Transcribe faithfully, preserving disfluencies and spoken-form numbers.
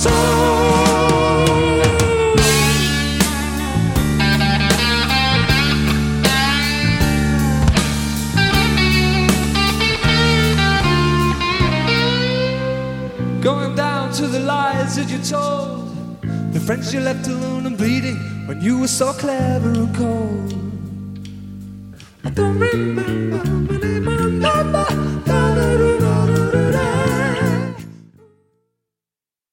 Going down to the lies that you told, the friends you left alone and bleeding when you were so clever and cold. I don't remember